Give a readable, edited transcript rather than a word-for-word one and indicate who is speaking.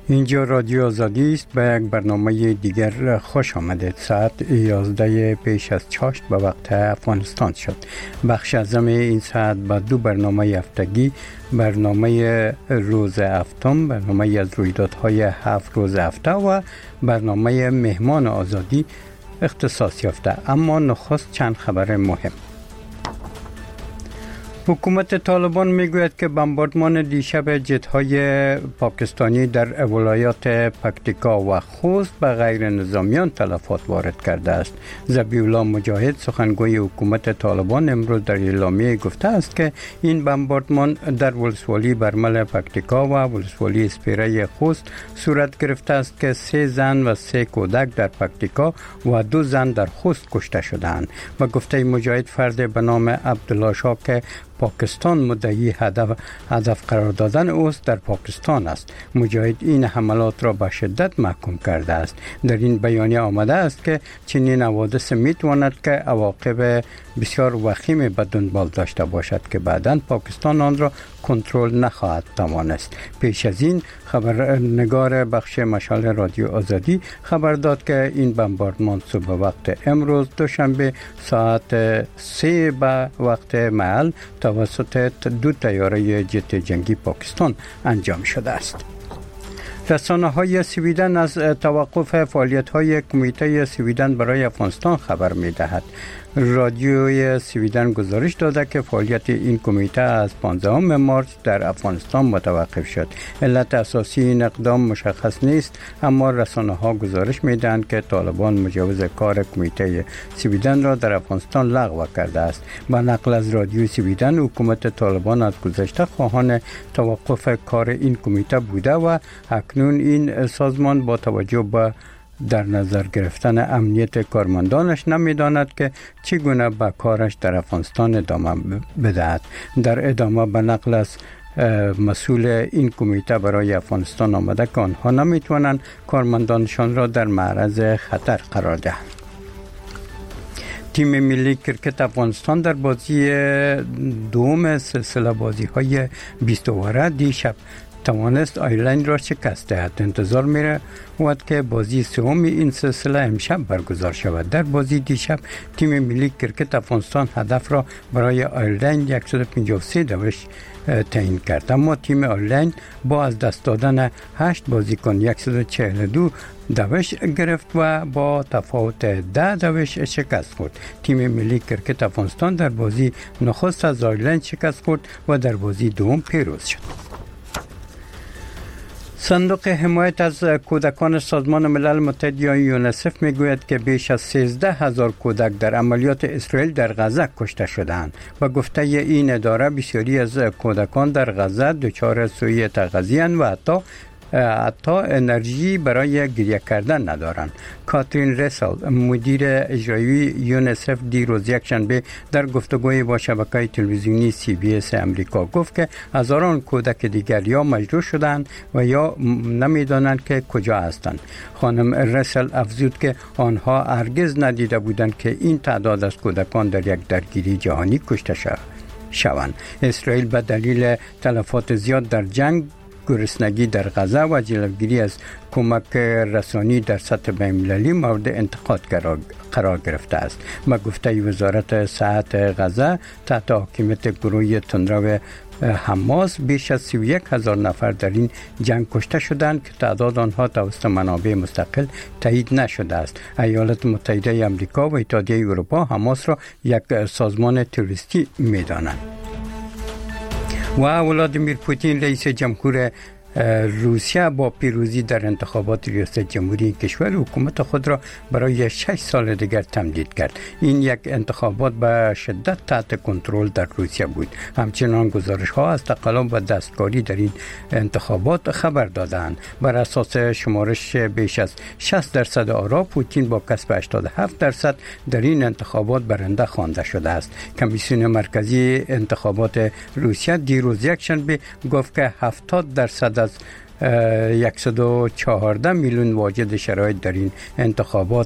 Speaker 1: اینجا رادیو آزادی است. به یک برنامه دیگر خوش آمدید. ساعت 11 پیش از چاشت به وقت افغانستان شد. بخش اعظم این ساعت با دو برنامه هفتگی، برنامه روز هفتم، برنامه از رویدادهای 7 روز هفته و برنامه مهمان آزادی اختصاص یافته. اما نخست چند خبر مهم. حکومت طالبان میگوید که بمباردمان دیشب جت‌های پاکستانی در ولایات پکتیکا و خوست به غیر نظامیان تلفات وارد کرده است. ذبیح الله مجاهد سخنگوی حکومت طالبان امروز در اعلامیه گفته است که این بمباردمان در ولسوالی برمل پکتیکا و ولسوالی اسپیره خوست صورت گرفته است که 3 زن و 3 کودک در پکتیکا و 2 زن در خوست کشته شدند. به گفته مجاهد فرد به نام عبدالله شاه که پاکستان مدعی هدف قرار دادن اوست در پاکستان است. مجاهد این حملات را به شدت محکوم کرده است. در این بیانیه آمده است که چنین حوادث میتواند که عواقب بسیار وخیم به دنبال داشته باشد که بعداً پاکستان آن را کنترل نخواهد توانست. پیش از این خبرنگار بخش مشال رادیو آزادی خبر داد که این بمباردمان صبح وقت امروز دوشنبه ساعت 3 به وقت محل توسط 2 طیاره جت جنگی پاکستان انجام شده است. رسانه‌های سویدن از توقف فعالیت‌های کمیته سویدن برای افغانستان خبر می‌دهد. رادیوی سویدن گزارش داده که فعالیت این کمیته از 15 مارس در افغانستان متوقف شد. علت اساسی این اقدام مشخص نیست، اما رسانه‌ها گزارش می‌دهند که طالبان مجوز کار کمیته سویدن را در افغانستان لغو کرده است. با نقل از رادیو سویدن، حکومت طالبان از گذشته خواهان توقف کار این کمیته بوده و اکنون این سازمان با توجه به در نظر گرفتن امنیت کارمندانش نمی‌داند که چگونه به کارش در افغانستان ادامه بدهد. در ادامه به نقل از مسئول این کمیته برای افغانستان آمده که آنها نمی‌توانند کارمندانشان را در معرض خطر قرار دهند. تیم ملی کرکت افغانستان در بازی دوم سلسله بازی‌های 20 اوره دیشب توانست آیرلند را شکست دهد. انتظار می‌رود که بازی سوم این سلسله امشب برگزار شود. در بازی دیشب تیم ملی کرکت افغانستان هدف را برای آیرلند 153 دوش تعیین کرد، اما تیم آیرلند با از دست دادن 8 بازیکن 142 دوش گرفت و با تفاوت 10 دوش شکست خورد. تیم ملی کرکت افغانستان در بازی نخست از آیرلند شکست خورد و در بازی دوم پیروز شد. صندوق حمایت از کودکان سازمان ملل متحد یا یونیسف میگوید که بیش از 13,000 کودک در عملیات اسرائیل در غزه کشته شدند. با گفته این اداره بسیاری از کودکان در غزه دچار سوء تغذیه‌اند و حتی انرژی برای گریه کردن ندارند. کاترین رسل مدیر اجرایی یونیسف دیروز یکشنبه در گفتگوی با شبکه تلویزیونی CBS امریکا گفت که هزاران کودک دیگر یا مجروح شدند و یا نمیدانند که کجا هستند. خانم رسل افزود که آنها هرگز ندیده بودند که این تعداد از کودکان در یک درگیری جهانی کشته شوند. اسرائیل به دلیل تلفات زیاد در جنگ، گرسنگی در غزه و جلوگیری از کمک رسانی در سطح بین‌المللی مورد انتقاد قرار گرفته است. با گفته وزارت صحت غزه تحت حاکمیت گروه تندرو حماس بیش از 31,000 نفر در این جنگ کشته شدند که تعداد آنها توسط منابع مستقل تایید نشده است. ایالات متحده آمریکا و اتحادیه اروپا حماس را یک سازمان تروریستی می‌دانند. و ولادیمیر پوتین رئیس جمهور روسیه با پیروزی در انتخابات ریاست جمهوری کشور حکومت خود را برای 6 سال دیگر تمدید کرد. این یک انتخابات به شدت تحت کنترل در روسیه بود. همچنان گزارش ها از تقلب و دستکاری در این انتخابات خبر دادند. بر اساس شمارش بیش از 60% آرا پوتین با کسب 87% در این انتخابات برنده خوانده شده است. کمیسیون مرکزی انتخابات روسیه دیروز یکشنبه گفت که 70% از 114 میلیون واجد شرایط در این انتخابات